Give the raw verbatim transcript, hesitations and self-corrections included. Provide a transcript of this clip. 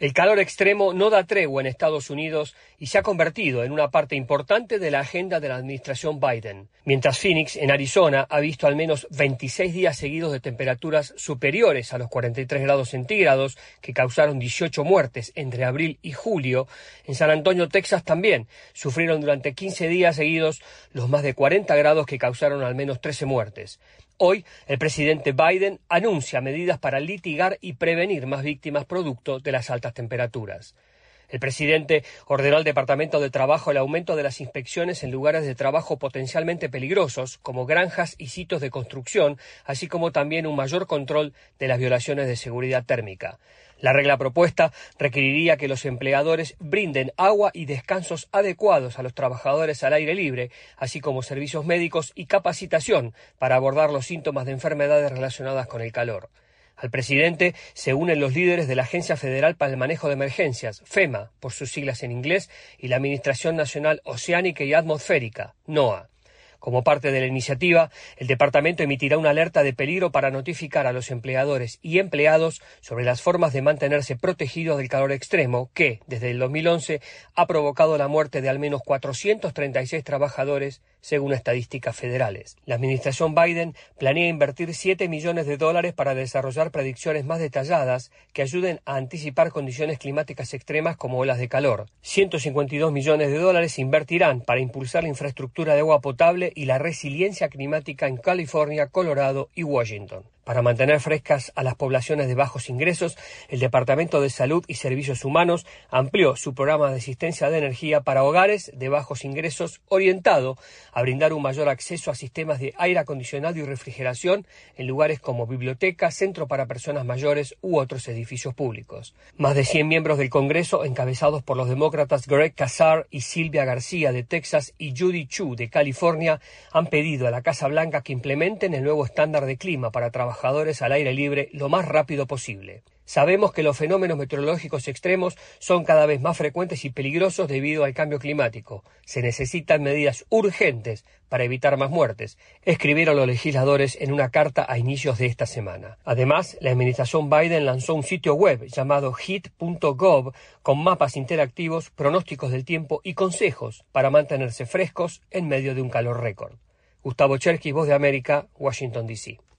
El calor extremo no da tregua en Estados Unidos y se ha convertido en una parte importante de la agenda de la administración Biden. Mientras Phoenix, en Arizona, ha visto al menos veintiséis días seguidos de temperaturas superiores a los cuarenta y tres grados centígrados, que causaron dieciocho muertes entre abril y julio, en San Antonio, Texas, también sufrieron durante quince días seguidos los más de cuarenta grados que causaron al menos trece muertes. Hoy, el presidente Biden anuncia medidas para litigar y prevenir más víctimas producto de las altas temperaturas. El presidente ordenó al Departamento de Trabajo el aumento de las inspecciones en lugares de trabajo potencialmente peligrosos, como granjas y sitios de construcción, así como también un mayor control de las violaciones de seguridad térmica. La regla propuesta requeriría que los empleadores brinden agua y descansos adecuados a los trabajadores al aire libre, así como servicios médicos y capacitación para abordar los síntomas de enfermedades relacionadas con el calor. Al presidente se unen los líderes de la Agencia Federal para el Manejo de Emergencias, FEMA, por sus siglas en inglés, y la Administración Nacional Oceánica y Atmosférica, NOAA. Como parte de la iniciativa, el departamento emitirá una alerta de peligro para notificar a los empleadores y empleados sobre las formas de mantenerse protegidos del calor extremo que, desde el dos mil once, ha provocado la muerte de al menos cuatrocientos treinta y seis trabajadores, según estadísticas federales. La administración Biden planea invertir siete millones de dólares para desarrollar predicciones más detalladas que ayuden a anticipar condiciones climáticas extremas como olas de calor. ciento cincuenta y dos millones de dólares se invertirán para impulsar la infraestructura de agua potable y la resiliencia climática en California, Colorado y Washington. Para mantener frescas a las poblaciones de bajos ingresos, el Departamento de Salud y Servicios Humanos amplió su programa de asistencia de energía para hogares de bajos ingresos, orientado a brindar un mayor acceso a sistemas de aire acondicionado y refrigeración en lugares como bibliotecas, centro para personas mayores u otros edificios públicos. Más de cien miembros del Congreso, encabezados por los demócratas Greg Casar y Silvia García de Texas y Judy Chu de California, han pedido a la Casa Blanca que implementen el nuevo estándar de clima para trabajadores al aire libre lo más rápido posible. Sabemos que los fenómenos meteorológicos extremos son cada vez más frecuentes y peligrosos debido al cambio climático. Se necesitan medidas urgentes para evitar más muertes, escribieron los legisladores en una carta a inicios de esta semana. Además, la administración Biden lanzó un sitio web llamado heat punto gov con mapas interactivos, pronósticos del tiempo y consejos para mantenerse frescos en medio de un calor récord. Gustavo Cherkis, Voz de América, Washington, D C